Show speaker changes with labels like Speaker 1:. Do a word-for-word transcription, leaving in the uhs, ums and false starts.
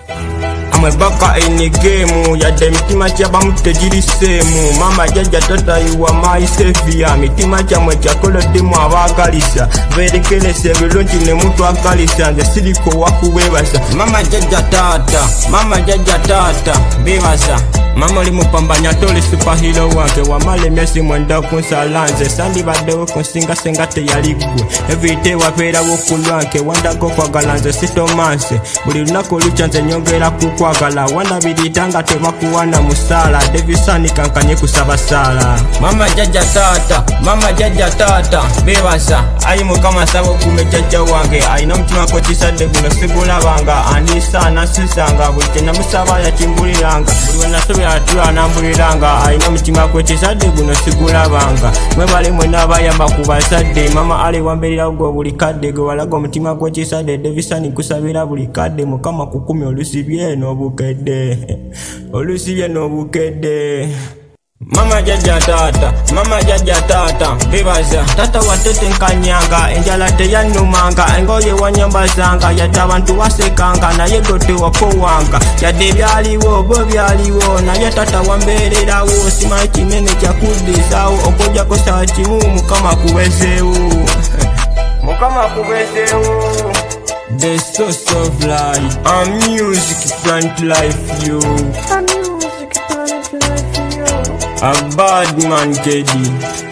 Speaker 1: Amwebaka ene game yadde mitima kyabamu tegiriseemu. Mama jajja tata yuwa my savior. Mitima kyamwe kyakolodemu abaagalisa beerekeresa ebirungi ne mutwagalisa. Nze siriko wakubeebaza mama jajja tata, mama jajja tata beebaza. Mama oli mupambanya toli superhero wange wamala emyezi mwenda kunsala nze sandibaddewo kunsinga senga teyali ggwe. Everyday wabeerawo ku lwange wandaga okwagala nze sitomanse. Buli lunaku olukya nze nyongera kukwagala wandabirira nga tebakuwana musaala. Devisani kankanye kusaba saala. Mama jajja tata, mama jajja tata beebaza. Ayi mukama saba okume jajja wange alina omutima ko kisadde guno sigulabanga. Anisaana sisanga buli kye namusaba yakimbuliranga. Buli we nasobera atula nambuliranga alina omutima gwe kisadde guno sigulabanga. Mwebale mwena abayamba ku bazadde. Mama ali wambeererawo gwe buli kadde gwe walaga omutima gwe kisadde. Devisani kusabira buli kadde mukama kukumi olusibye n'obukedde olusibye n'obukedde. Mama jajja tata, mama jajja tata beebaza. Tata watetenkanyanga enjala teyannumanga. Engoye wanyambazanga yadde abantu wasekanga naye gwe tewakowanga. Yadde ebyaliwo bo byaliwo naye tata wambeererawo. Simanyi kinene kyakuddizaawo okujjako saa kimu mukama kubezeewo mukama kubezeewo. The source of life, a music plant life you.
Speaker 2: A music plant life you.
Speaker 1: A bad man K D.